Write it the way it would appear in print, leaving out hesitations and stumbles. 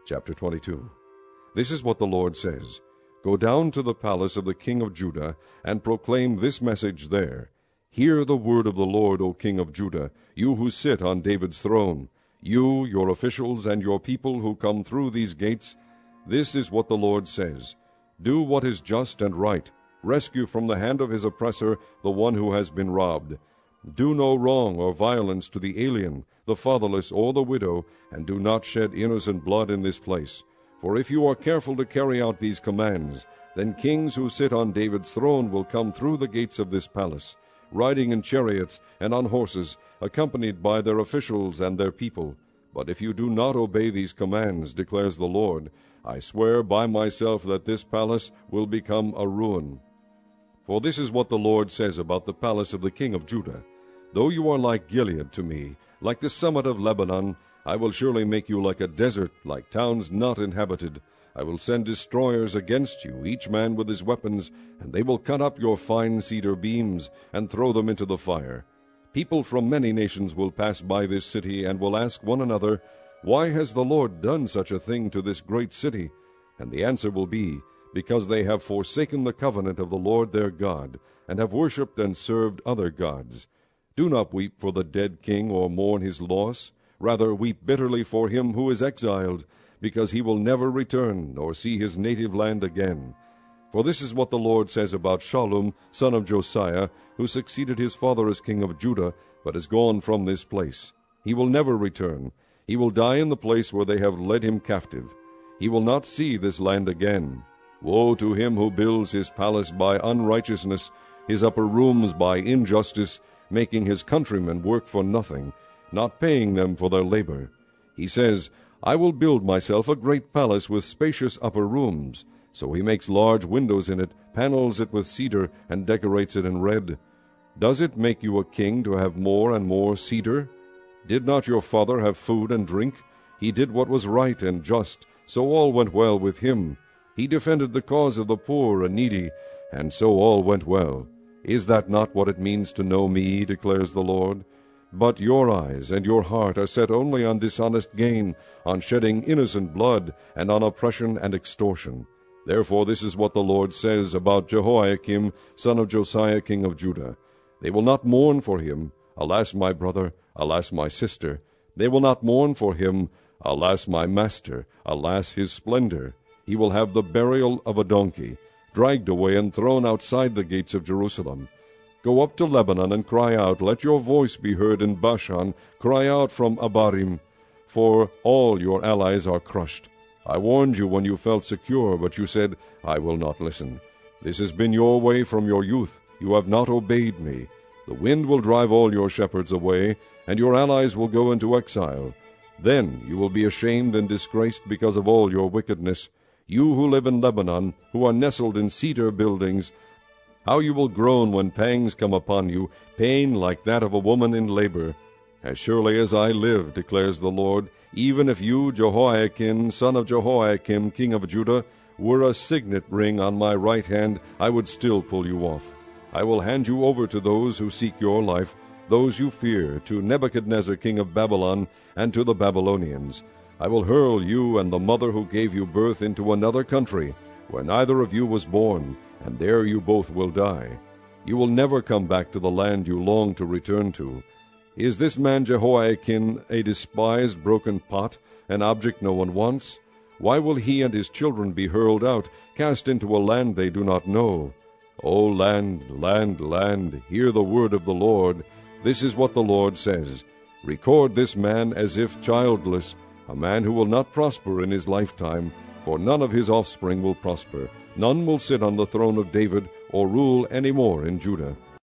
Chapter 22. This is what the Lord says. Go down to the palace of the king of Judah, and proclaim this message there. Hear the word of the Lord, O king of Judah, you who sit on David's throne, you, your officials, and your people who come through these gates. This is what the Lord says. Do what is just and right. Rescue from the hand of his oppressor the one who has been robbed. Do no wrong or violence to the alien, the fatherless, or the widow, and do not shed innocent blood in this place. For if you are careful to carry out these commands, then kings who sit on David's throne will come through the gates of this palace, riding in chariots and on horses, accompanied by their officials and their people. But if you do not obey these commands, declares the Lord, I swear by myself that this palace will become a ruin. For this is what the Lord says about the palace of the king of Judah. Though you are like Gilead to me, like the summit of Lebanon, I will surely make you like a desert, like towns not inhabited. I will send destroyers against you, each man with his weapons, and they will cut up your fine cedar beams and throw them into the fire. People from many nations will pass by this city and will ask one another, Why has the Lord done such a thing to this great city? And the answer will be, Because they have forsaken the covenant of the Lord their God, and have worshipped and served other gods. Do not weep for the dead king or mourn his loss. Rather weep bitterly for him who is exiled, because he will never return nor see his native land again. For this is what the Lord says about Shallum, son of Josiah, who succeeded his father as king of Judah, but is gone from this place. He will never return. He will die in the place where they have led him captive. He will not see this land again. Woe to him who builds his palace by unrighteousness, his upper rooms by injustice, making his countrymen work for nothing, not paying them for their labor. He says, I will build myself a great palace with spacious upper rooms. So he makes large windows in it, panels it with cedar, and decorates it in red. Does it make you a king to have more and more cedar? Did not your father have food and drink? He did what was right and just, so all went well with him. He defended the cause of the poor and needy, and so all went well. Is that not what it means to know me, declares the Lord? But your eyes and your heart are set only on dishonest gain, on shedding innocent blood, and on oppression and extortion. Therefore this is what the Lord says about Jehoiakim, son of Josiah, king of Judah. They will not mourn for him, alas, my brother, alas, my sister. They will not mourn for him, alas, my master, alas, his splendor. He will have the burial of a donkey, dragged away and thrown outside the gates of Jerusalem. Go up to Lebanon and cry out, let your voice be heard in Bashan, cry out from Abarim, for all your allies are crushed. I warned you when you felt secure, but you said, I will not listen. This has been your way from your youth. You have not obeyed me. The wind will drive all your shepherds away, and your allies will go into exile. Then you will be ashamed and disgraced because of all your wickedness. You who live in Lebanon, who are nestled in cedar buildings, how you will groan when pangs come upon you, pain like that of a woman in labor. As surely as I live, declares the Lord, even if you, Jehoiakim, son of Jehoiakim, king of Judah, were a signet ring on my right hand, I would still pull you off. I will hand you over to those who seek your life, those you fear, to Nebuchadnezzar king of Babylon, and to the Babylonians. I will hurl you and the mother who gave you birth into another country, where neither of you was born, and there you both will die. You will never come back to the land you long to return to. Is this man Jehoiakim a despised broken pot, an object no one wants? Why will he and his children be hurled out, cast into a land they do not know? O land, land, land, hear the word of the Lord. This is what the Lord says. Record this man as if childless, a man who will not prosper in his lifetime, for none of his offspring will prosper. None will sit on the throne of David or rule any more in Judah.